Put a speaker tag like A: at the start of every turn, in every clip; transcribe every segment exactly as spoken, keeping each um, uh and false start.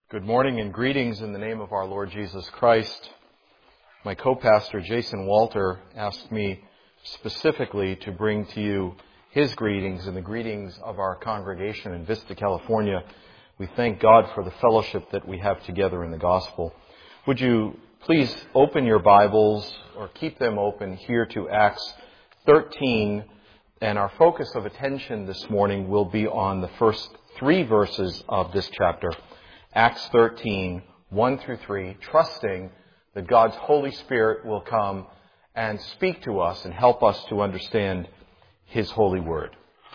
A: Good morning and greetings in the name of our Lord Jesus Christ. My co-pastor Jason Walter asked me specifically to bring to you his greetings and the greetings of our congregation in Vista, California. We thank God for the fellowship that we have together in the gospel. Would you please open your Bibles or keep them open here to Acts thirteen, and our focus of attention this morning will be on the first three verses of this chapter. Acts thirteen, one through three, trusting that God's Holy Spirit will come and speak to us and help us to understand His holy word.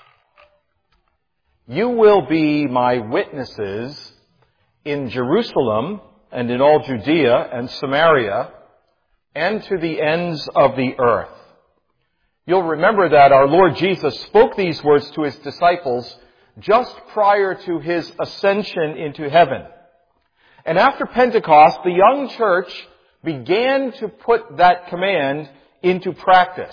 A: You will be my witnesses in Jerusalem and in all Judea and Samaria and to the ends of the earth. You'll remember that our Lord Jesus spoke these words to His disciples just prior to His ascension into heaven. And after Pentecost, the young church began to put that command into practice.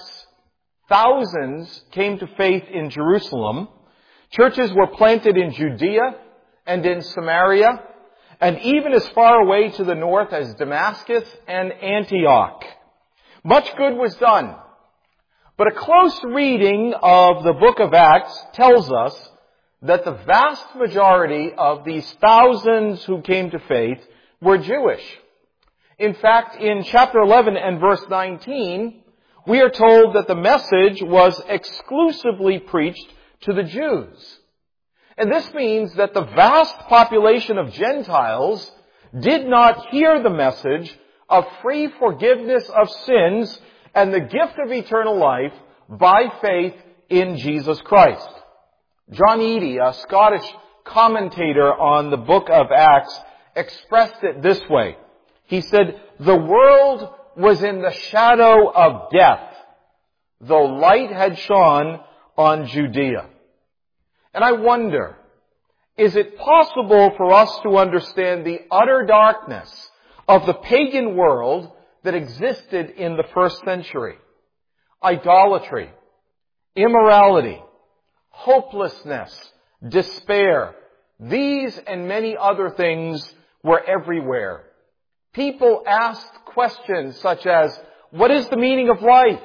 A: Thousands came to faith in Jerusalem. Churches were planted in Judea and in Samaria, and even as far away to the north as Damascus and Antioch. Much good was done. But a close reading of the book of Acts tells us that the vast majority of these thousands who came to faith were Jewish. In fact, in chapter eleven and verse nineteen, we are told that the message was exclusively preached to the Jews. And this means that the vast population of Gentiles did not hear the message of free forgiveness of sins and the gift of eternal life by faith in Jesus Christ. John Eadie, a Scottish commentator on the book of Acts, expressed it this way. He said, "The world was in the shadow of death, though light had shone on Judea." And I wonder, is it possible for us to understand the utter darkness of the pagan world that existed in the first century? Idolatry, immorality, hopelessness, despair. These and many other things were everywhere. People asked questions such as, what is the meaning of life?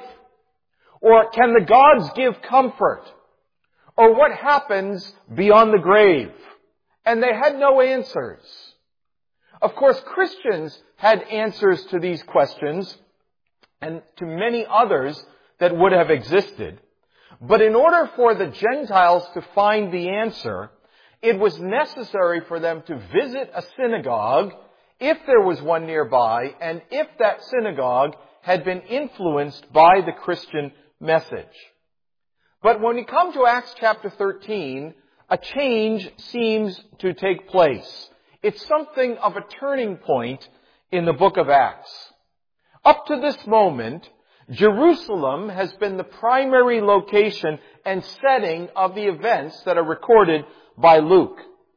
A: Or can the gods give comfort? Or what happens beyond the grave? And they had no answers. Of course, Christians had answers to these questions and to many others that would have existed. But in order for the Gentiles to find the answer, it was necessary for them to visit a synagogue, if there was one nearby, and if that synagogue had been influenced by the Christian message. But when we come to Acts chapter thirteen, a change seems to take place. It's something of a turning point in the book of Acts. Up to this moment, Jerusalem has been the primary location and setting of the events that are recorded by Luke.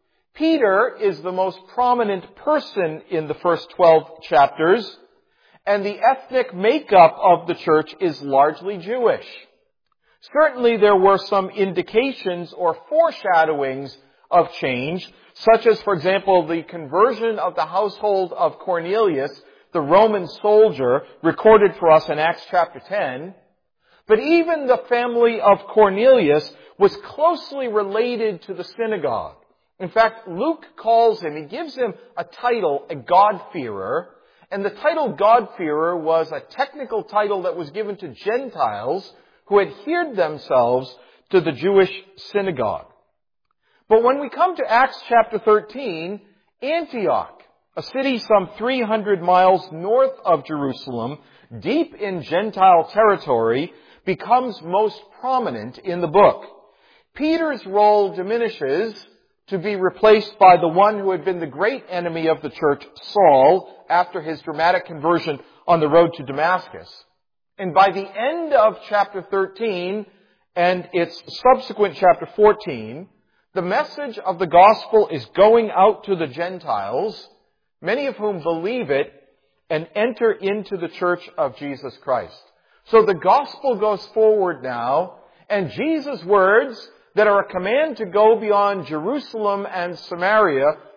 A: Peter is the most prominent person in the first twelve chapters, and the ethnic makeup of the church is largely Jewish. Certainly there were some indications or foreshadowings of change, such as, for example, the conversion of the household of Cornelius, the Roman soldier, recorded for us in Acts chapter ten. But even the family of Cornelius was closely related to the synagogue. In fact, Luke calls him, he gives him a title, a God-fearer. And the title God-fearer was a technical title that was given to Gentiles who adhered themselves to the Jewish synagogue. But when we come to Acts chapter thirteen, Antioch, a city some three hundred miles north of Jerusalem, deep in Gentile territory, becomes most prominent in the book. Peter's role diminishes to be replaced by the one who had been the great enemy of the church, Saul, after his dramatic conversion on the road to Damascus. And by the end of chapter thirteen and its subsequent chapter fourteen, the message of the gospel is going out to the Gentiles, many of whom believe it and enter into the church of Jesus Christ. So the gospel goes forward now, and Jesus' words that are a command to go beyond Jerusalem and Samaria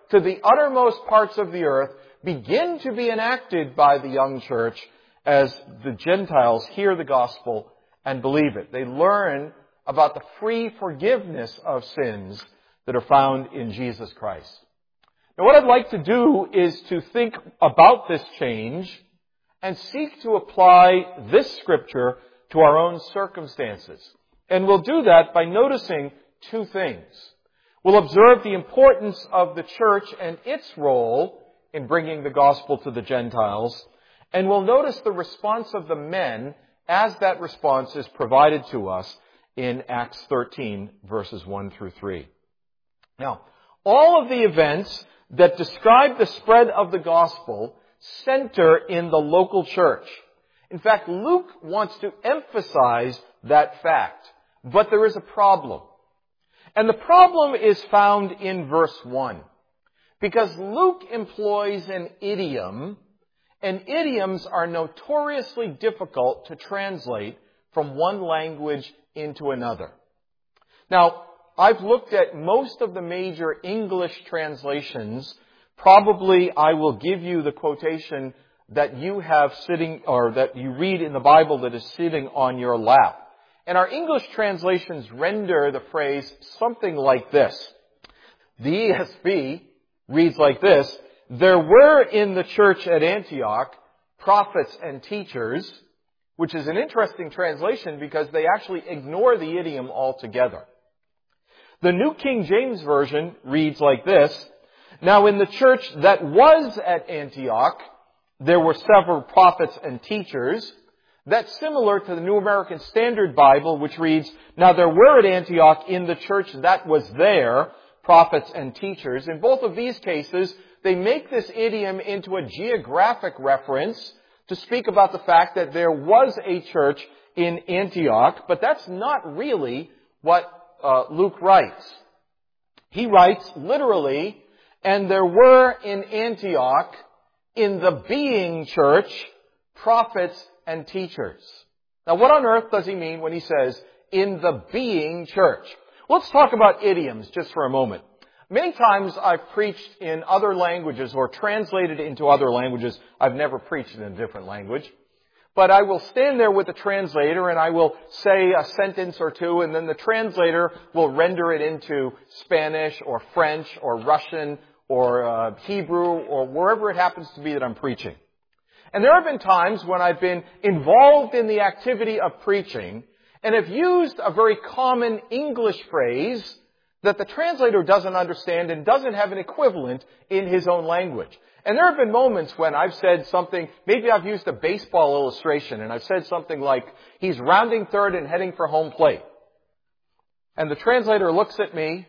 A: to the uttermost parts of the earth begin to be enacted by the young church as the Gentiles hear the gospel and believe it. They learn about the free forgiveness of sins that are found in Jesus Christ. Now, what I'd like to do is to think about this change and seek to apply this scripture to our own circumstances. And we'll do that by noticing two things. We'll observe the importance of the church and its role in bringing the gospel to the Gentiles. And we'll notice the response of the men as that response is provided to us in Acts thirteen, verses one through three. Now, all of the events that describe the spread of the gospel center in the local church. In fact, Luke wants to emphasize that fact. But there is a problem. And the problem is found in verse one. Because Luke employs an idiom, and idioms are notoriously difficult to translate from one language into another. Now, I've looked at most of the major English translations. Probably I will give you the quotation that you have sitting, or that you read in the Bible that is sitting on your lap. And our English translations render the phrase something like this. The E S V reads like this: there were in the church at Antioch prophets and teachers, which is an interesting translation because they actually ignore the idiom altogether. The New King James Version reads like this: now in the church that was at Antioch, there were several prophets and teachers. That's similar to the New American Standard Bible, which reads, now there were at Antioch in the church that was there prophets and teachers. In both of these cases, they make this idiom into a geographic reference to speak about the fact that there was a church in Antioch, but that's not really what uh, Luke writes. He writes literally, and there were in Antioch, in the being church, prophets and teachers. Now, what on earth does he mean when he says, in the being church? Let's talk about idioms just for a moment. Many times I've preached in other languages or translated into other languages. I've never preached in a different language. But I will stand there with the translator and I will say a sentence or two, and then the translator will render it into Spanish or French or Russian or uh, Hebrew or wherever it happens to be that I'm preaching. And there have been times when I've been involved in the activity of preaching and have used a very common English phrase that the translator doesn't understand and doesn't have an equivalent in his own language. And there have been moments when I've said something, maybe I've used a baseball illustration, and I've said something like, he's rounding third and heading for home plate. And the translator looks at me,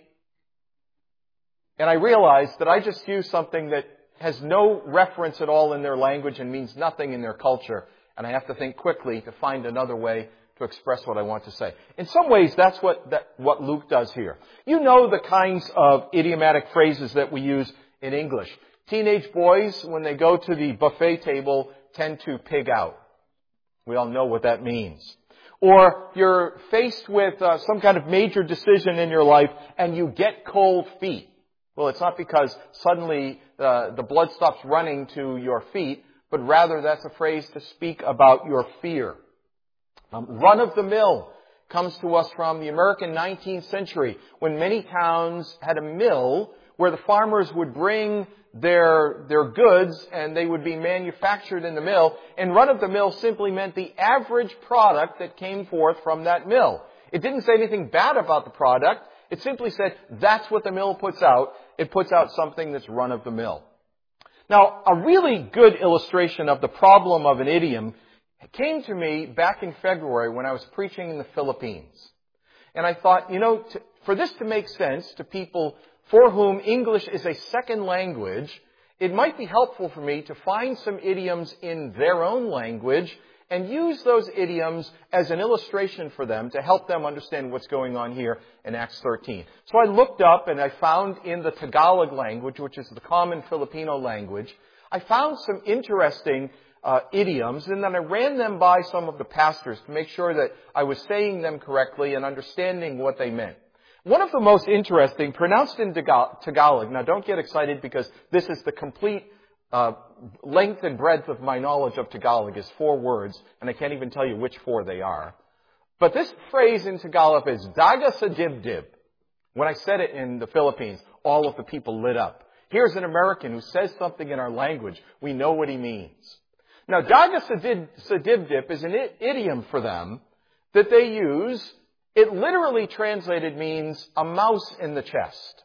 A: and I realize that I just used something that has no reference at all in their language and means nothing in their culture. And I have to think quickly to find another way to express what I want to say. In some ways, that's what, that, what Luke does here. You know the kinds of idiomatic phrases that we use in English. Teenage boys, when they go to the buffet table, tend to pig out. We all know what that means. Or you're faced with uh, some kind of major decision in your life and you get cold feet. Well, it's not because suddenly uh, the blood stops running to your feet, but rather that's a phrase to speak about your fear. Um, run-of-the-mill comes to us from the American nineteenth century, when many towns had a mill where the farmers would bring their their goods and they would be manufactured in the mill. And run-of-the-mill simply meant the average product that came forth from that mill. It didn't say anything bad about the product. It simply said, that's what the mill puts out. It puts out something that's run-of-the-mill. Now, a really good illustration of the problem of an idiom came to me back in February when I was preaching in the Philippines. And I thought, you know, to, for this to make sense to people for whom English is a second language, it might be helpful for me to find some idioms in their own language and use those idioms as an illustration for them to help them understand what's going on here in Acts thirteen. So I looked up and I found in the Tagalog language, which is the common Filipino language, I found some interesting uh, idioms, and then I ran them by some of the pastors to make sure that I was saying them correctly and understanding what they meant. One of the most interesting, pronounced in Tagalog, now don't get excited because this is the complete uh, length and breadth of my knowledge of Tagalog is four words, and I can't even tell you which four they are. But this phrase in Tagalog is daga sa dibdib. When I said it in the Philippines, all of the people lit up. Here's an American who says something in our language. We know what he means. Now, daga sa dibdib is an idiom for them that they use. It literally translated means a mouse in the chest.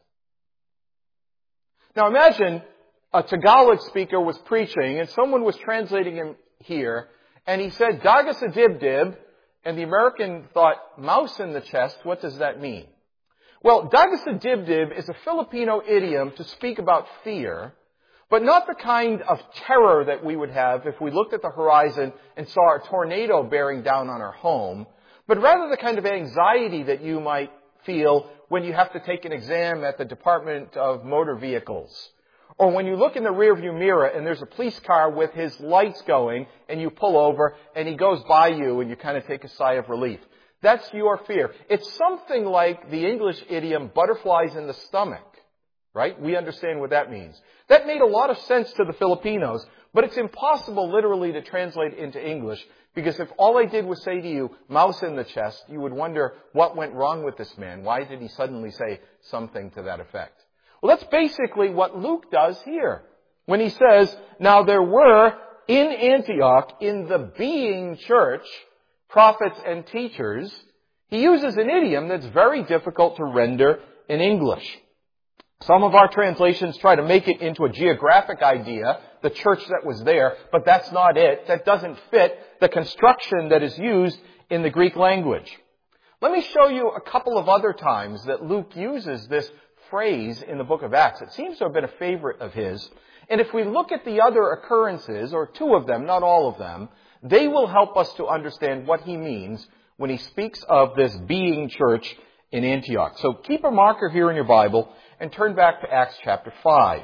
A: Now imagine a Tagalog speaker was preaching and someone was translating him here and he said, daga sa dibdib, and the American thought, mouse in the chest, what does that mean? Well, daga sa dibdib is a Filipino idiom to speak about fear, but not the kind of terror that we would have if we looked at the horizon and saw a tornado bearing down on our home, but rather the kind of anxiety that you might feel when you have to take an exam at the Department of Motor Vehicles. Or when you look in the rearview mirror and there's a police car with his lights going and you pull over and he goes by you and you kind of take a sigh of relief. That's your fear. It's something like the English idiom butterflies in the stomach, right? We understand what that means. That made a lot of sense to the Filipinos, but it's impossible literally to translate into English. Because if all I did was say to you, mouse in the chest, you would wonder what went wrong with this man. Why did he suddenly say something to that effect? Well, that's basically what Luke does here. When he says, now there were in Antioch, in the being church, prophets and teachers, he uses an idiom that's very difficult to render in English. Some of our translations try to make it into a geographic idea, the church that was there, but that's not it. That doesn't fit the construction that is used in the Greek language. Let me show you a couple of other times that Luke uses this phrase in the book of Acts. It seems to have been a favorite of his. And if we look at the other occurrences, or two of them, not all of them, they will help us to understand what he means when he speaks of this being church in Antioch. So keep a marker here in your Bible and turn back to Acts chapter five.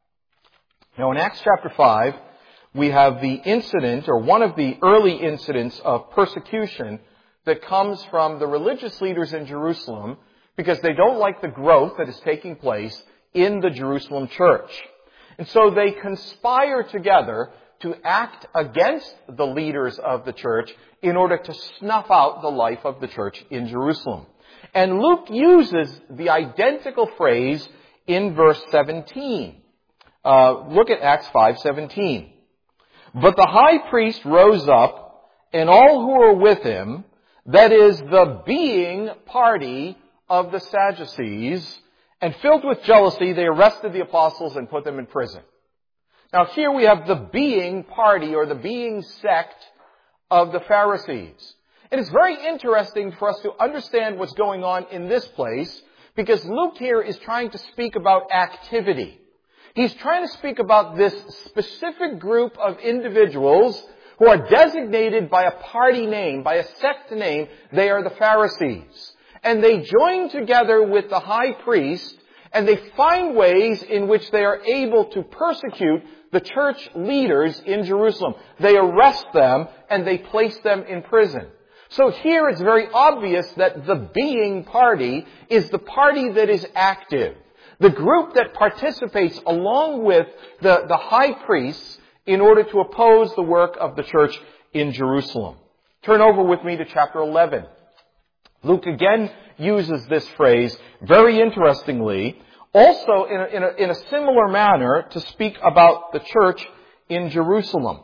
A: Now in Acts chapter five, we have the incident, or one of the early incidents of persecution that comes from the religious leaders in Jerusalem because they don't like the growth that is taking place in the Jerusalem church. And so they conspire together to act against the leaders of the church in order to snuff out the life of the church in Jerusalem. And Luke uses the identical phrase in verse seventeen. Uh, look at Acts five seventeen. But the high priest rose up, and all who were with him, that is, the being party of the Sadducees, and filled with jealousy, they arrested the apostles and put them in prison. Now here we have the being party, or the being sect of the Pharisees. And it's very interesting for us to understand what's going on in this place, because Luke here is trying to speak about activity. He's trying to speak about this specific group of individuals who are designated by a party name, by a sect name. They are the Pharisees. And they join together with the high priest, and they find ways in which they are able to persecute the church leaders in Jerusalem. They arrest them, and they place them in prison. So here it's very obvious that the being party is the party that is active. The group that participates along with the, the high priests in order to oppose the work of the church in Jerusalem. Turn over with me to chapter eleven. Luke again uses this phrase very interestingly, also in a, in a, in a similar manner to speak about the church in Jerusalem.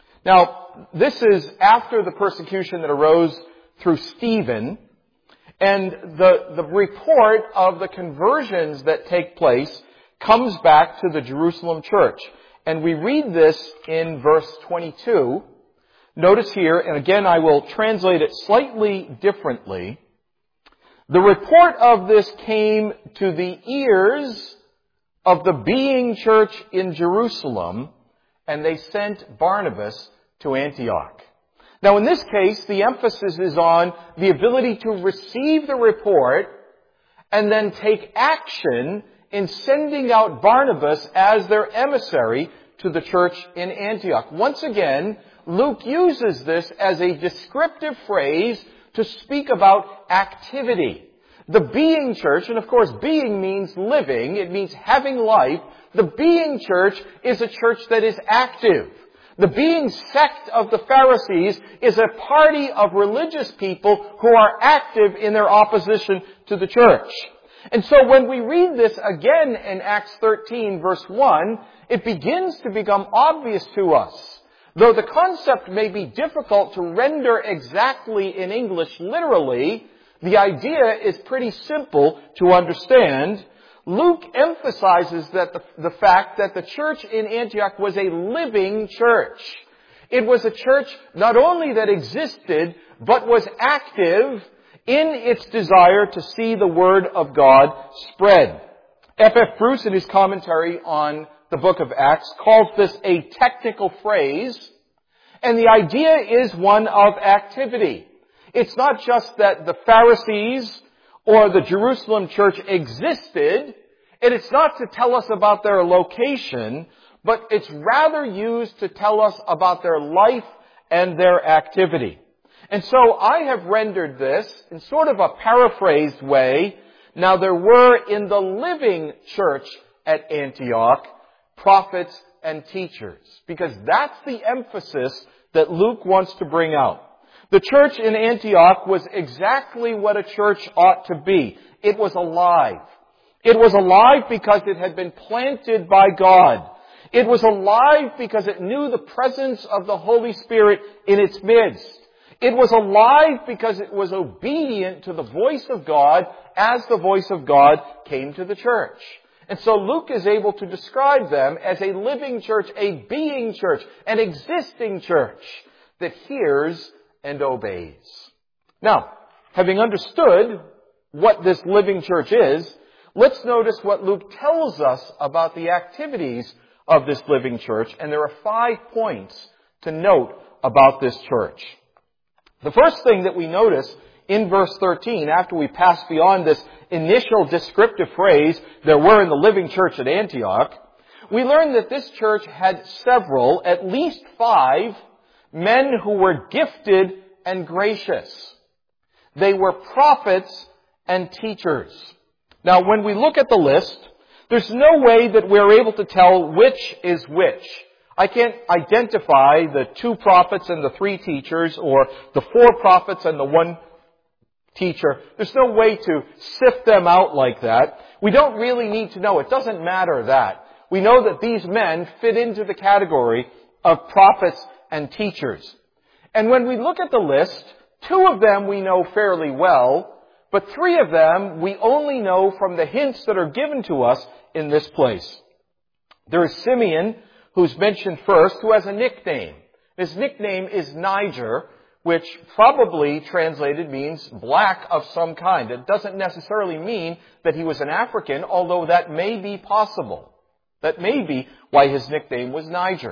A: Now, this is after the persecution that arose through Stephen, and the, the report of the conversions that take place comes back to the Jerusalem church. And we read this in verse twenty-two. Notice here, and again I will translate it slightly differently. The report of this came to the ears of the being church in Jerusalem, and they sent Barnabas to Antioch. Now in this case, the emphasis is on the ability to receive the report and then take action in sending out Barnabas as their emissary to the church in Antioch. Once again, Luke uses this as a descriptive phrase to speak about activity. The being church, and of course being means living, it means having life. The being church is a church that is active. The being sect of the Pharisees is a party of religious people who are active in their opposition to the church. And so when we read this again in Acts thirteen verse one, it begins to become obvious to us. Though the concept may be difficult to render exactly in English literally, the idea is pretty simple to understand. Luke emphasizes that the, the fact that the church in Antioch was a living church. It was a church not only that existed, but was active in its desire to see the Word of God spread. F F Bruce, in his commentary on the book of Acts, calls this a technical phrase, and the idea is one of activity. It's not just that the Pharisees or the Jerusalem church existed, and it's not to tell us about their location, but it's rather used to tell us about their life and their activity. And so I have rendered this in sort of a paraphrased way. Now there were in the living church at Antioch prophets and teachers, because that's the emphasis that Luke wants to bring out. The church in Antioch was exactly what a church ought to be. It was alive. It was alive because it had been planted by God. It was alive because it knew the presence of the Holy Spirit in its midst. It was alive because it was obedient to the voice of God as the voice of God came to the church. And so Luke is able to describe them as a living church, a being church, an existing church that hears and obeys. Now, having understood what this living church is, let's notice what Luke tells us about the activities of this living church, and there are five points to note about this church. The first thing that we notice in verse thirteen, after we pass beyond this initial descriptive phrase, there were in the living church at Antioch, we learn that this church had several, at least five, men who were gifted and gracious. They were prophets and teachers. Now, when we look at the list, there's no way that we're able to tell which is which. I can't identify the two prophets and the three teachers, or the four prophets and the one teacher. There's no way to sift them out like that. We don't really need to know. It doesn't matter that. We know that these men fit into the category of prophets and teachers. And when we look at the list, two of them we know fairly well, but three of them we only know from the hints that are given to us in this place. There is Simeon, who's mentioned first, who has a nickname. His nickname is Niger, which probably translated means black of some kind. It doesn't necessarily mean that he was an African, although that may be possible. That may be why his nickname was Niger.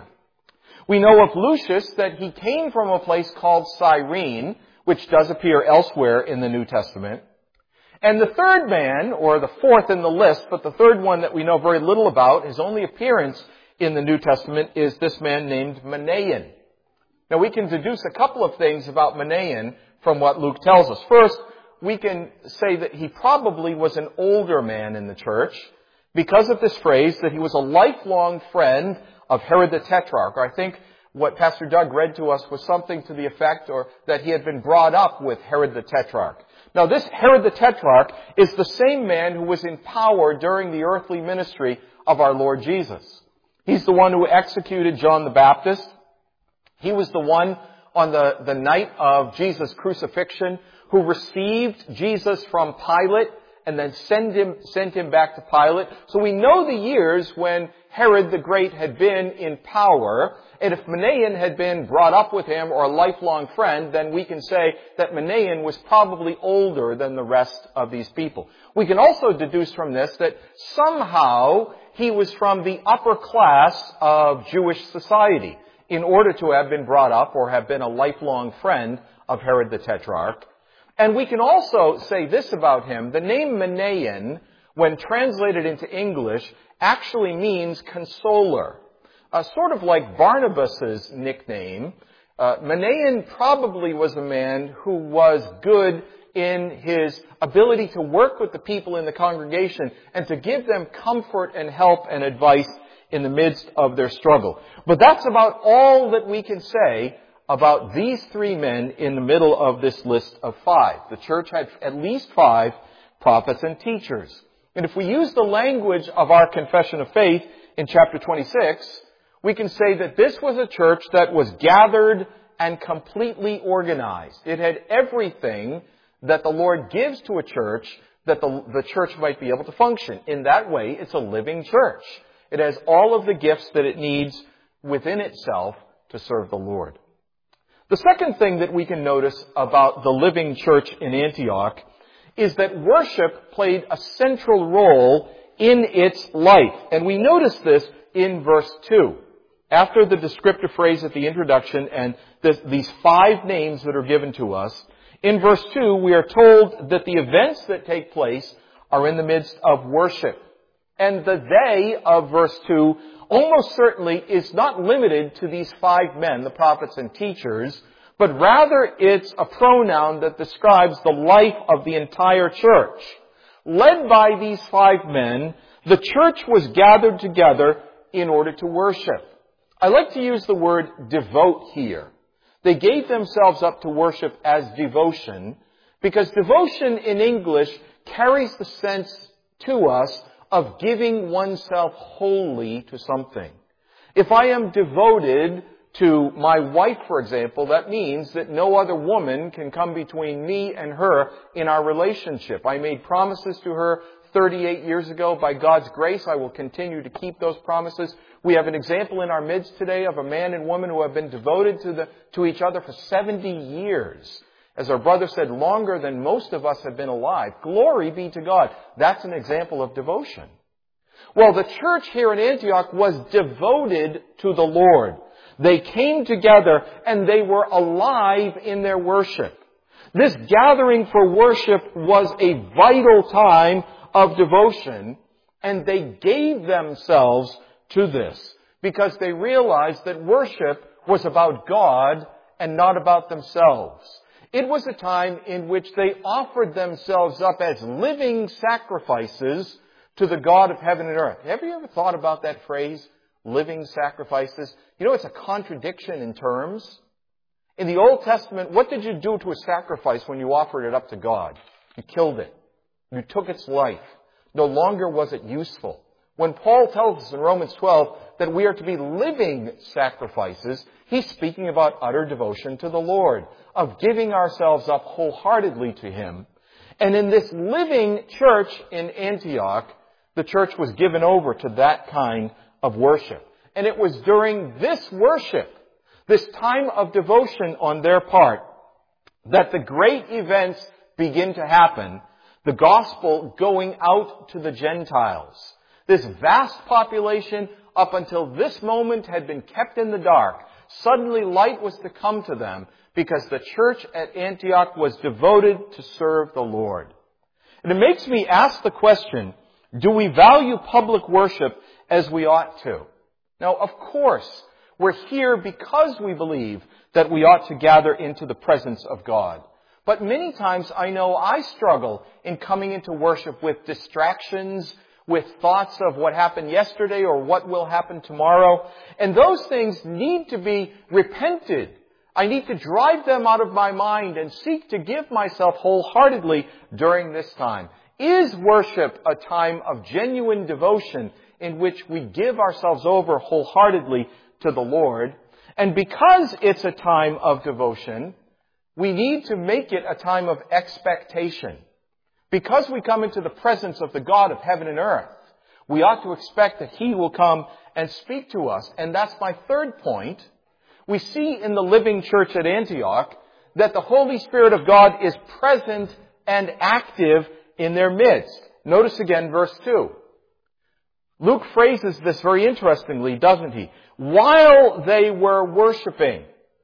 A: We know of Lucius that he came from a place called Cyrene, which does appear elsewhere in the New Testament. And the third man, or the fourth in the list, but the third one that we know very little about, his only appearance in the New Testament, is this man named Manaen. Now we can deduce a couple of things about Manaen from what Luke tells us. First, we can say that he probably was an older man in the church because of this phrase that he was a lifelong friend of Herod the Tetrarch. I think what Pastor Doug read to us was something to the effect or that he had been brought up with Herod the Tetrarch. Now this Herod the Tetrarch is the same man who was in power during the earthly ministry of our Lord Jesus. He's the one who executed John the Baptist. He was the one on the, the night of Jesus' crucifixion who received Jesus from Pilate and then send him, sent him back to Pilate. So we know the years when Herod the Great had been in power. And if Manaen had been brought up with him or a lifelong friend, then we can say that Manaen was probably older than the rest of these people. We can also deduce from this that somehow he was from the upper class of Jewish society in order to have been brought up or have been a lifelong friend of Herod the Tetrarch. And we can also say this about him. The name Manaen, when translated into English, actually means consoler. Uh, sort of like Barnabas' nickname. Uh, Manaen probably was a man who was good in his ability to work with the people in the congregation and to give them comfort and help and advice in the midst of their struggle. But that's about all that we can say about these three men in the middle of this list of five. The church had at least five prophets and teachers. And if we use the language of our confession of faith in chapter twenty-six, we can say that this was a church that was gathered and completely organized. It had everything that the Lord gives to a church that the, the church might be able to function. In that way, it's a living church. It has all of the gifts that it needs within itself to serve the Lord. The second thing that we can notice about the living church in Antioch is that worship played a central role in its life. And we notice this in verse two. After the descriptive phrase at the introduction and this, these five names that are given to us, in verse two we are told that the events that take place are in the midst of worship. And the they of verse two almost certainly is not limited to these five men, the prophets and teachers, but rather it's a pronoun that describes the life of the entire church. Led by these five men, the church was gathered together in order to worship. I like to use the word devote here. They gave themselves up to worship as devotion, because devotion in English carries the sense to us of giving oneself wholly to something. If I am devoted to my wife, for example, that means that no other woman can come between me and her in our relationship. I made promises to her thirty-eight years ago. By God's grace, I will continue to keep those promises. We have an example in our midst today of a man and woman who have been devoted to the, to each other for seventy years. As our brother said, longer than most of us have been alive. Glory be to God. That's an example of devotion. Well, the church here in Antioch was devoted to the Lord. They came together and they were alive in their worship. This gathering for worship was a vital time of devotion, and they gave themselves to this because they realized that worship was about God and not about themselves. It was a time in which they offered themselves up as living sacrifices to the God of heaven and earth. Have you ever thought about that phrase, living sacrifices? You know, it's a contradiction in terms. In the Old Testament, what did you do to a sacrifice when you offered it up to God? You killed it. You took its life. No longer was it useful. When Paul tells us in Romans twelve that we are to be living sacrifices, he's speaking about utter devotion to the Lord, of giving ourselves up wholeheartedly to Him. And in this living church in Antioch, the church was given over to that kind of worship. And it was during this worship, this time of devotion on their part, that the great events begin to happen, the gospel going out to the Gentiles. This vast population, up until this moment, had been kept in the dark. Suddenly light was to come to them because the church at Antioch was devoted to serve the Lord. And it makes me ask the question, do we value public worship as we ought to? Now, of course, we're here because we believe that we ought to gather into the presence of God. But many times I know I struggle in coming into worship with distractions, with thoughts of what happened yesterday or what will happen tomorrow. And those things need to be repented. I need to drive them out of my mind and seek to give myself wholeheartedly during this time. Is worship a time of genuine devotion in which we give ourselves over wholeheartedly to the Lord? And because it's a time of devotion, we need to make it a time of expectation. Because we come into the presence of the God of heaven and earth, we ought to expect that He will come and speak to us. And that's my third point. We see in the living church at Antioch that the Holy Spirit of God is present and active in their midst. Notice again verse two. Luke phrases this very interestingly, doesn't he? While they were worshiping,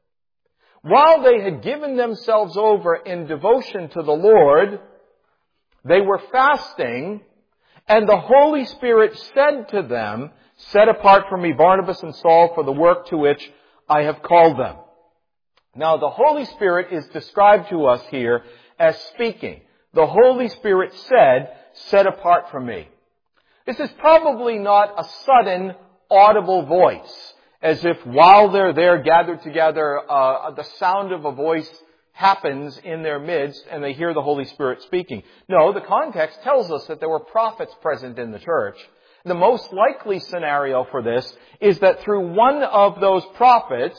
A: while they had given themselves over in devotion to the Lord, they were fasting, and the Holy Spirit said to them, "Set apart for me Barnabas and Saul for the work to which I have called them." Now, the Holy Spirit is described to us here as speaking. The Holy Spirit said, set apart from me. This is probably not a sudden, audible voice, as if while they're there gathered together, uh, the sound of a voice happens in their midst and they hear the Holy Spirit speaking. No, the context tells us that there were prophets present in the church. The most likely scenario for this is that through one of those prophets,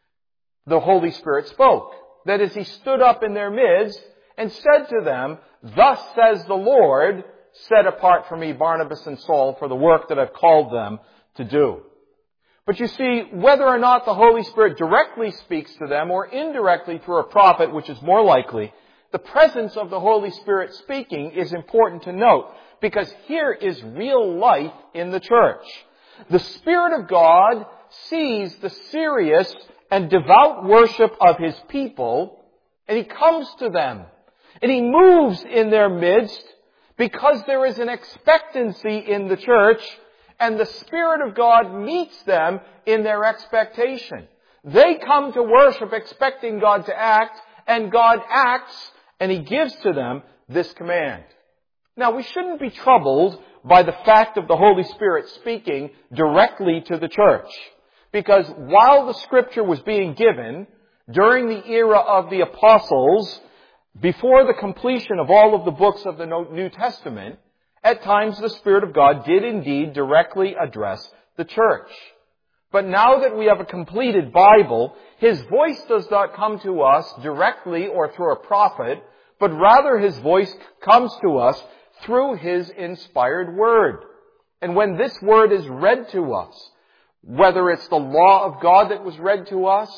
A: the Holy Spirit spoke. That is, he stood up in their midst and said to them, thus says the Lord, set apart for me Barnabas and Saul for the work that I've called them to do. But you see, whether or not the Holy Spirit directly speaks to them or indirectly through a prophet, which is more likely, the presence of the Holy Spirit speaking is important to note, because here is real life in the church. The Spirit of God sees the serious and devout worship of His people, and He comes to them, and He moves in their midst because there is an expectancy in the church, and the Spirit of God meets them in their expectation. They come to worship expecting God to act, and God acts, and He gives to them this command. Now, we shouldn't be troubled by the fact of the Holy Spirit speaking directly to the church. Because while the Scripture was being given, during the era of the apostles, before the completion of all of the books of the New Testament, at times the Spirit of God did indeed directly address the church. But now that we have a completed Bible, His voice does not come to us directly or through a prophet, but rather His voice comes to us through His inspired Word. And when this Word is read to us, whether it's the law of God that was read to us,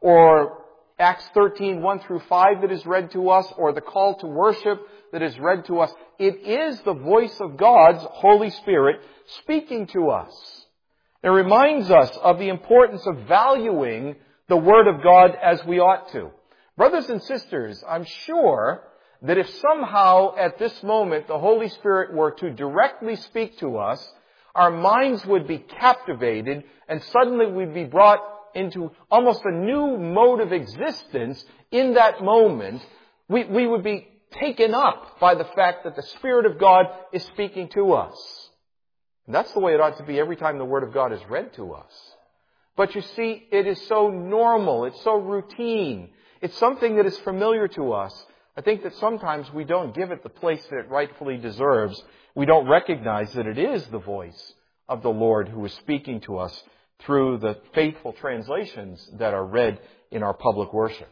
A: or Acts thirteen, one through five that is read to us, or the call to worship that is read to us, it is the voice of God's Holy Spirit speaking to us. It reminds us of the importance of valuing the Word of God as we ought to. Brothers and sisters, I'm sure that if somehow at this moment the Holy Spirit were to directly speak to us, our minds would be captivated and suddenly we'd be brought into almost a new mode of existence in that moment. We, we would be taken up by the fact that the Spirit of God is speaking to us. And that's the way it ought to be every time the Word of God is read to us. But you see, it is so normal, it's so routine, it's something that is familiar to us. I think that sometimes we don't give it the place that it rightfully deserves. We don't recognize that it is the voice of the Lord who is speaking to us through the faithful translations that are read in our public worship.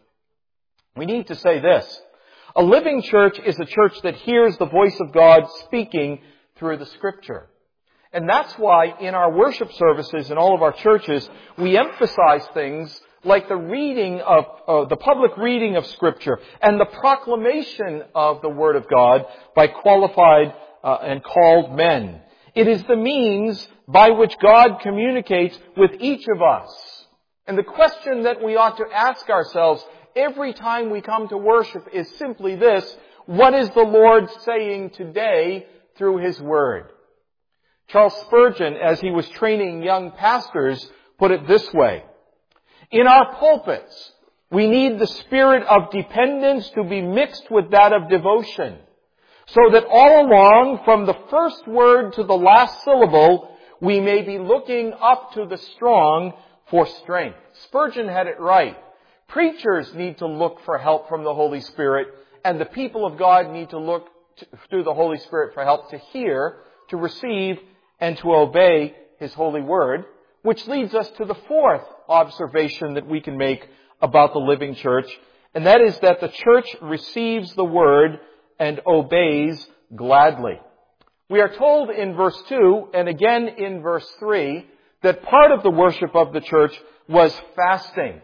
A: We need to say this. A living church is a church that hears the voice of God speaking through the Scripture. And that's why in our worship services in all of our churches, we emphasize things like the reading of, uh, the public reading of Scripture and the proclamation of the Word of God by qualified uh, and called men. It is the means by which God communicates with each of us. And the question that we ought to ask ourselves every time we come to worship is simply this: what is the Lord saying today through His Word? Charles Spurgeon, as he was training young pastors, put it this way: in our pulpits, we need the spirit of dependence to be mixed with that of devotion, so that all along, from the first word to the last syllable, we may be looking up to the strong for strength. Spurgeon had it right. Preachers need to look for help from the Holy Spirit, and the people of God need to look to, through the Holy Spirit for help to hear, to receive, and to obey His holy word, which leads us to the fourth observation that we can make about the living church, and that is that the church receives the word and obeys gladly. We are told in verse two and again in verse three that part of the worship of the church was fasting.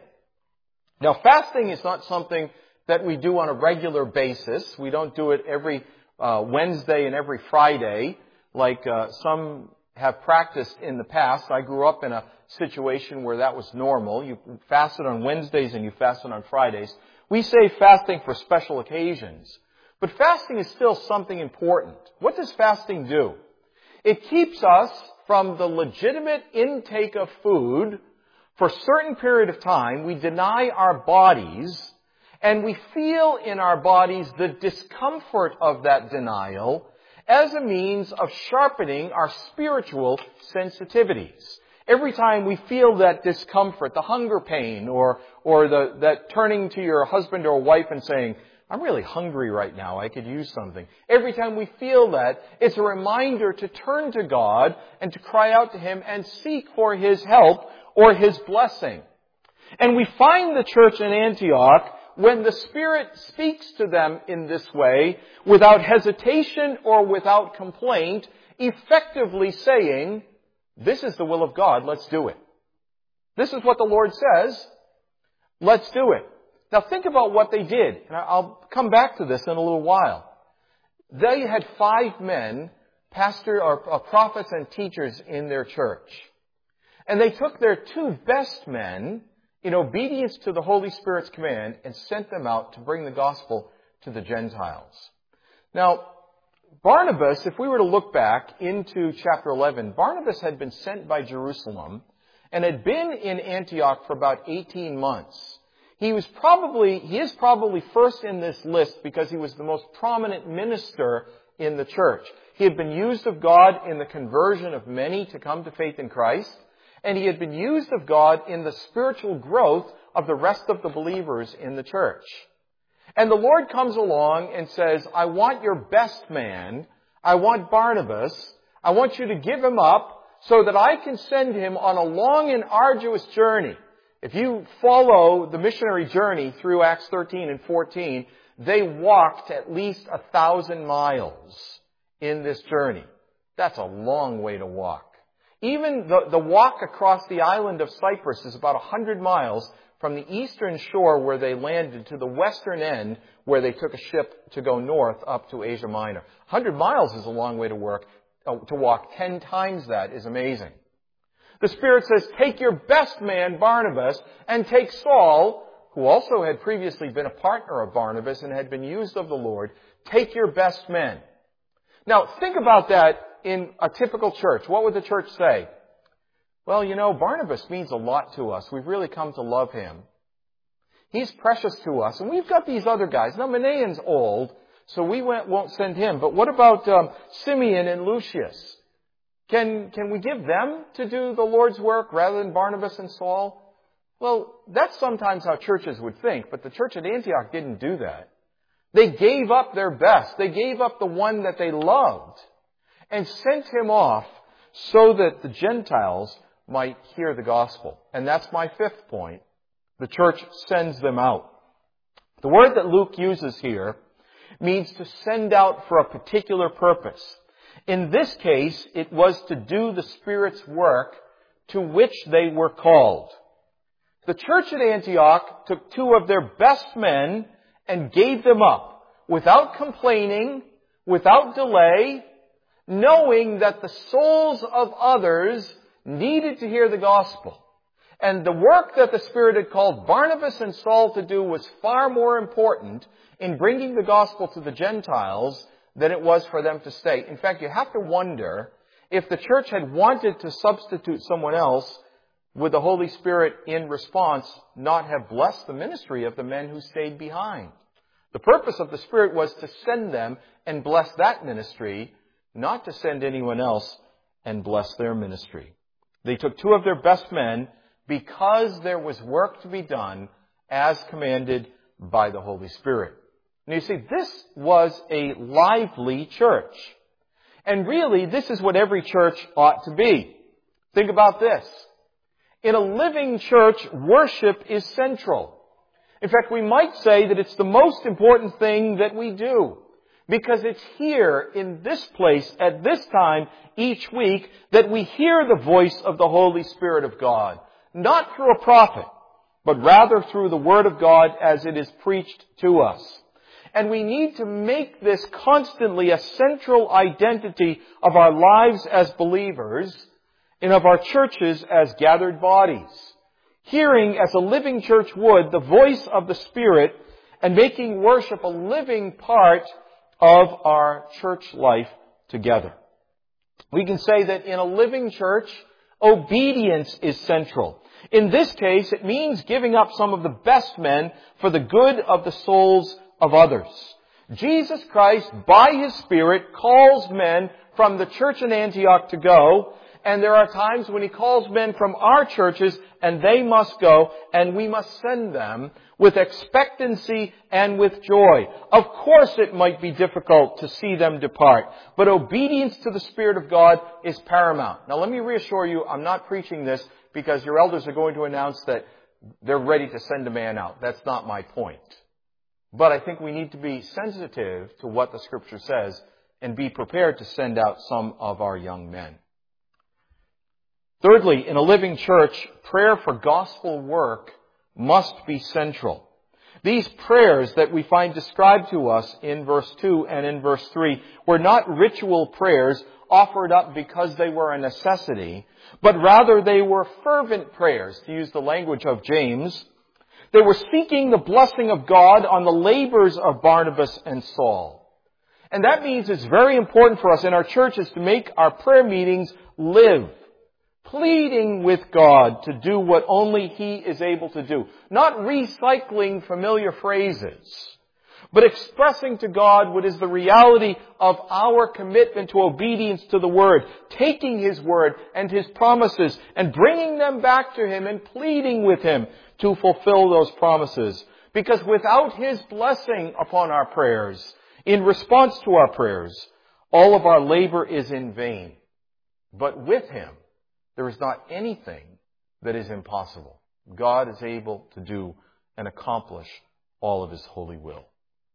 A: Now, fasting is not something that we do on a regular basis. We don't do it every uh, Wednesday and every Friday like uh, some have practiced in the past. I grew up in a situation where that was normal. You fasted on Wednesdays and you fasted on Fridays. We say fasting for special occasions. But fasting is still something important. What does fasting do? It keeps us from the legitimate intake of food for a certain period of time. We deny our bodies, And we feel in our bodies the discomfort of that denial as a means of sharpening our spiritual sensitivities. Every time we feel that discomfort, the hunger pain, or, or the, that turning to your husband or wife and saying, I'm really hungry right now, I could use something. Every time we feel that, it's a reminder to turn to God and to cry out to Him and seek for His help or His blessing. And we find the church in Antioch, when the Spirit speaks to them in this way, without hesitation or without complaint, effectively saying, this is the will of God, let's do it. This is what the Lord says, let's do it. Now think about what they did, and I'll come back to this in a little while. They had five men, pastor or uh, prophets and teachers in their church. And they took their two best men, in obedience to the Holy Spirit's command, and sent them out to bring the gospel to the Gentiles. Now, Barnabas, if we were to look back into chapter eleven, Barnabas had been sent by Jerusalem and had been in Antioch for about eighteen months. He was probably, he is probably first in this list because he was the most prominent minister in the church. He had been used of God in the conversion of many to come to faith in Christ, and he had been used of God in the spiritual growth of the rest of the believers in the church. And the Lord comes along and says, I want your best man, I want Barnabas, I want you to give him up so that I can send him on a long and arduous journey. If you follow the missionary journey through Acts thirteen and fourteen, they walked at least a thousand miles in this journey. That's a long way to walk. Even the, the walk across the island of Cyprus is about a hundred miles from the eastern shore where they landed to the western end where they took a ship to go north up to Asia Minor. A hundred miles is a long way to work. Uh, to walk ten times that is amazing. The Spirit says, take your best man, Barnabas, and take Saul, who also had previously been a partner of Barnabas and had been used of the Lord. Take your best men. Now, think about that in a typical church. What would the church say? Well, you know, Barnabas means a lot to us. We've really come to love him. He's precious to us. And we've got these other guys. Now, Manaen's old, so we won't send him. But what about um, Simeon and Lucius? Can, can we give them to do the Lord's work rather than Barnabas and Saul? Well, that's sometimes how churches would think, but the church at Antioch didn't do that. They gave up their best. They gave up the one that they loved and sent him off so that the Gentiles might hear the gospel. And that's my fifth point. The church sends them out. The word that Luke uses here means to send out for a particular purpose. In this case, it was to do the Spirit's work to which they were called. The church at Antioch took two of their best men and gave them up without complaining, without delay, knowing that the souls of others needed to hear the gospel. And the work that the Spirit had called Barnabas and Saul to do was far more important in bringing the gospel to the Gentiles than it was for them to stay. In fact, you have to wonder if the church had wanted to substitute someone else, would the Holy Spirit in response not have blessed the ministry of the men who stayed behind? The purpose of the Spirit was to send them and bless that ministry, not to send anyone else and bless their ministry. They took two of their best men because there was work to be done as commanded by the Holy Spirit. And you see, this was a lively church. And really, this is what every church ought to be. Think about this. In a living church, worship is central. In fact, we might say that it's the most important thing that we do. Because it's here, in this place, at this time, each week, that we hear the voice of the Holy Spirit of God. Not through a prophet, but rather through the Word of God as it is preached to us. And we need to make this constantly a central identity of our lives as believers and of our churches as gathered bodies. Hearing, as a living church would, the voice of the Spirit and making worship a living part of our church life together. We can say that in a living church, obedience is central. In this case, it means giving up some of the best men for the good of the souls of others. Jesus Christ, by His Spirit, calls men from the church in Antioch to go, and there are times when He calls men from our churches, and they must go, and we must send them with expectancy and with joy. Of course it might be difficult to see them depart, but obedience to the Spirit of God is paramount. Now let me reassure you, I'm not preaching this because your elders are going to announce that they're ready to send a man out. That's not my point. But I think we need to be sensitive to what the Scripture says and be prepared to send out some of our young men. Thirdly, in a living church, prayer for gospel work must be central. These prayers that we find described to us in verse two and in verse three were not ritual prayers offered up because they were a necessity, but rather they were fervent prayers, to use the language of James. They were seeking the blessing of God on the labors of Barnabas and Saul. And that means it's very important for us in our churches to make our prayer meetings live, pleading with God to do what only He is able to do. Not recycling familiar phrases, but expressing to God what is the reality of our commitment to obedience to the Word, taking His Word and His promises and bringing them back to Him and pleading with Him to fulfill those promises. Because without His blessing upon our prayers, in response to our prayers, all of our labor is in vain. But with Him, there is not anything that is impossible. God is able to do and accomplish all of His holy will.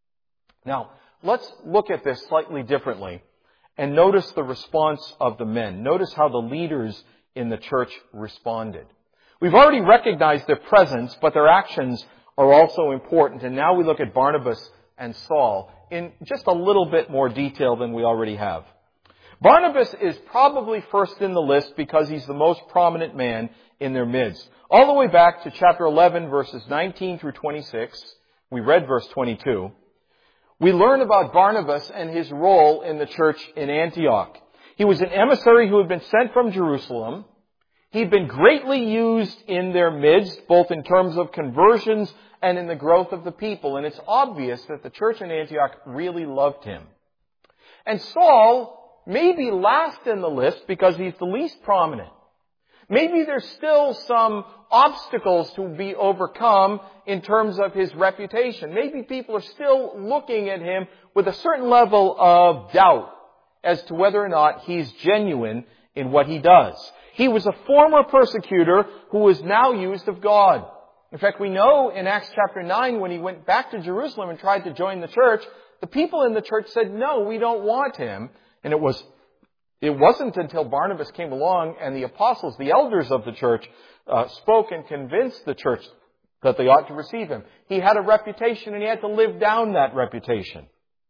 A: Now, let's look at this slightly differently and notice the response of the men. Notice how the leaders in the church responded. We've already recognized their presence, but their actions are also important. And now we look at Barnabas and Saul in just a little bit more detail than we already have. Barnabas is probably first in the list because he's the most prominent man in their midst. All the way back to chapter eleven, verses nineteen through twenty-six, we read verse twenty-two, we learn about Barnabas and his role in the church in Antioch. He was an emissary who had been sent from Jerusalem. He'd been greatly used in their midst, both in terms of conversions and in the growth of the people. And it's obvious that the church in Antioch really loved him. And Saul may be last in the list because he's the least prominent. Maybe there's still some obstacles to be overcome in terms of his reputation. Maybe people are still looking at him with a certain level of doubt as to whether or not he's genuine in what he does. He was a former persecutor who was now used of God. In fact, we know in Acts chapter nine, when he went back to Jerusalem and tried to join the church, the people in the church said, no, we don't want him. And it was, it wasn't until Barnabas came along and the apostles, the elders of the church, uh, spoke and convinced the church that they ought to receive him. He had a reputation and he had to live down that reputation.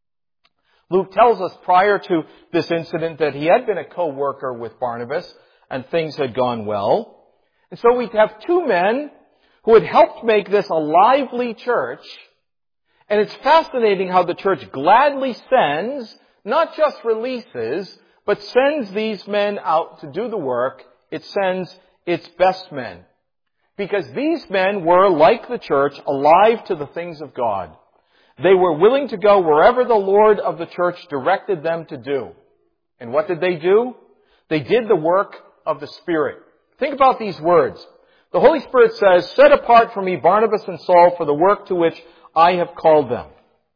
A: Luke tells us prior to this incident that he had been a co-worker with Barnabas and things had gone well. And so we have two men who had helped make this a lively church. And it's fascinating how the church gladly sends, not just releases, but sends these men out to do the work. It sends its best men. Because these men were, like the church, alive to the things of God. They were willing to go wherever the Lord of the church directed them to do. And what did they do? They did the work of the Spirit. Think about these words. The Holy Spirit says, set apart for me Barnabas and Saul for the work to which I have called them.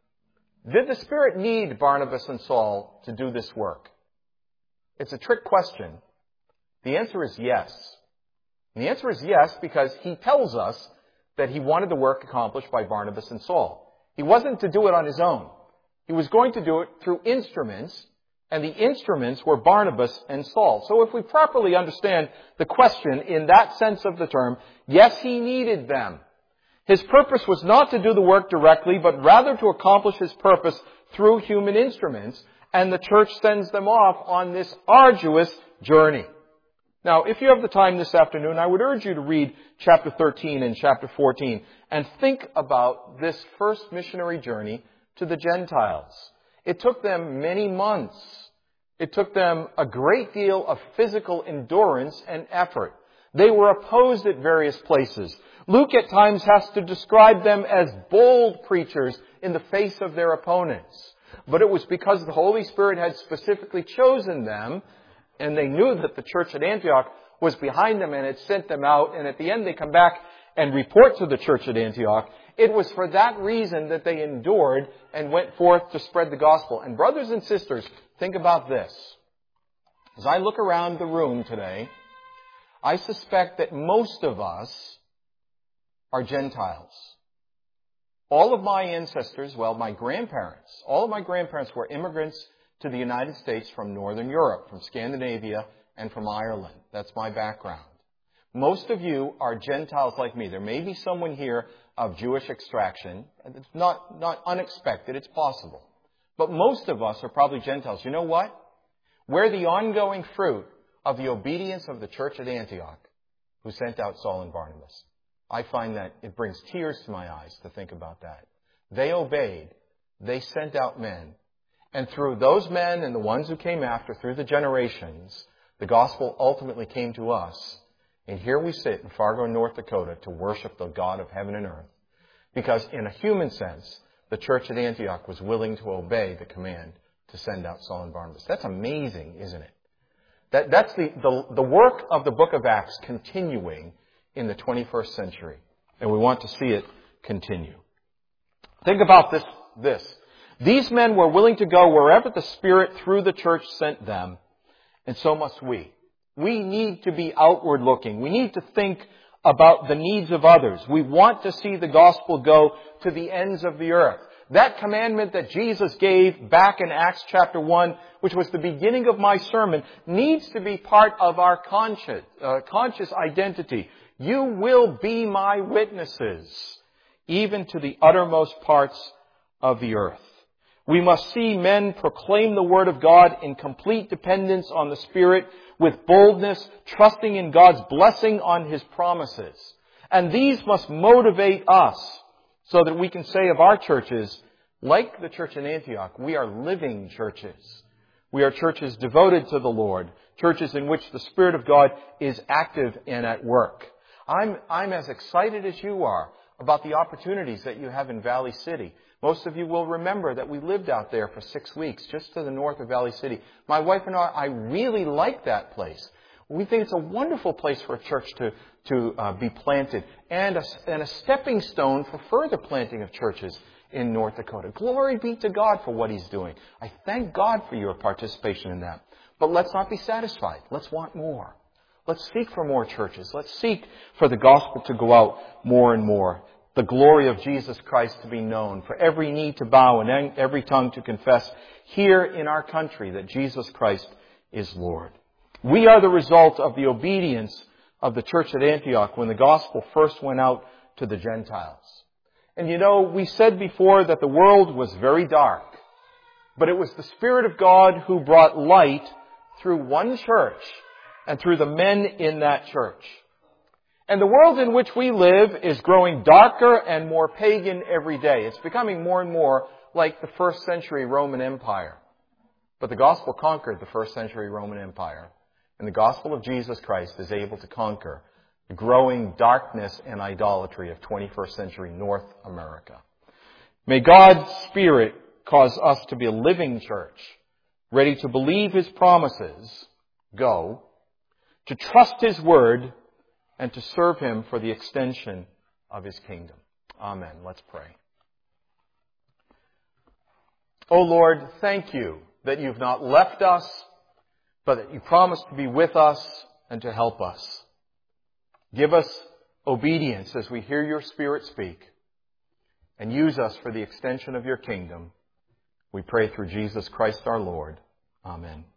A: Did the Spirit need Barnabas and Saul to do this work? It's a trick question. The answer is yes. And the answer is yes because he tells us that he wanted the work accomplished by Barnabas and Saul. He wasn't to do it on his own. He was going to do it through instruments, and the instruments were Barnabas and Saul. So if we properly understand the question in that sense of the term, yes, he needed them. His purpose was not to do the work directly, but rather to accomplish his purpose through human instruments, and the church sends them off on this arduous journey. Now, if you have the time this afternoon, I would urge you to read chapter thirteen and chapter fourteen and think about this first missionary journey to the Gentiles. It took them many months. It took them a great deal of physical endurance and effort. They were opposed at various places. Luke at times has to describe them as bold preachers in the face of their opponents. But it was because the Holy Spirit had specifically chosen them, and they knew that the church at Antioch was behind them and had sent them out, and at the end they come back and report to the church at Antioch. It was for that reason that they endured and went forth to spread the gospel. And brothers and sisters, think about this. As I look around the room today, I suspect that most of us are Gentiles. All of my ancestors, well, my grandparents, all of my grandparents were immigrants to the United States from Northern Europe, from Scandinavia, and from Ireland. That's my background. Most of you are Gentiles like me. There may be someone here of Jewish extraction. It's not, not unexpected. It's possible. But most of us are probably Gentiles. You know what? We're the ongoing fruit of the obedience of the church at Antioch, who sent out Saul and Barnabas. I find that it brings tears to my eyes to think about that. They obeyed. They sent out men. And through those men and the ones who came after, through the generations, the gospel ultimately came to us. And here we sit in Fargo, North Dakota, to worship the God of heaven and earth. Because in a human sense, the church at Antioch was willing to obey the command to send out Saul and Barnabas. That's amazing, isn't it? That, that's the, the, the work of the book of Acts continuing in the twenty-first century. And we want to see it continue. Think about this, this. These men were willing to go wherever the Spirit through the church sent them, and so must we. We need to be outward looking. We need to think about the needs of others. We want to see the gospel go to the ends of the earth. That commandment that Jesus gave back in Acts chapter one, which was the beginning of my sermon, needs to be part of our conscious, uh, conscious identity. You will be my witnesses, even to the uttermost parts of the earth. We must see men proclaim the word of God in complete dependence on the Spirit, with boldness, trusting in God's blessing on His promises. And these must motivate us so that we can say of our churches, like the church in Antioch, we are living churches. We are churches devoted to the Lord, churches in which the Spirit of God is active and at work. I'm, I'm as excited as you are about the opportunities that you have in Valley City. Most of you will remember that we lived out there for six weeks, just to the north of Valley City. My wife and I, I really like that place. We think it's a wonderful place for a church to, to uh, be planted, and a, and a stepping stone for further planting of churches in North Dakota. Glory be to God for what He's doing. I thank God for your participation in that. But let's not be satisfied. Let's want more. Let's seek for more churches. Let's seek for the gospel to go out more and more. The glory of Jesus Christ to be known, for every knee to bow and every tongue to confess here in our country that Jesus Christ is Lord. We are the result of the obedience of the church at Antioch when the gospel first went out to the Gentiles. And you know, we said before that the world was very dark, but it was the Spirit of God who brought light through one church and through the men in that church. And the world in which we live is growing darker and more pagan every day. It's becoming more and more like the first century Roman Empire. But the gospel conquered the first century Roman Empire. And the gospel of Jesus Christ is able to conquer the growing darkness and idolatry of twenty-first century North America. May God's Spirit cause us to be a living church, ready to believe His promises, go, to trust His word, and to serve Him for the extension of His kingdom. Amen. Let's pray. O Lord, thank You that You've not left us, but that You promised to be with us and to help us. Give us obedience as we hear Your Spirit speak, and use us for the extension of Your kingdom. We pray through Jesus Christ our Lord. Amen.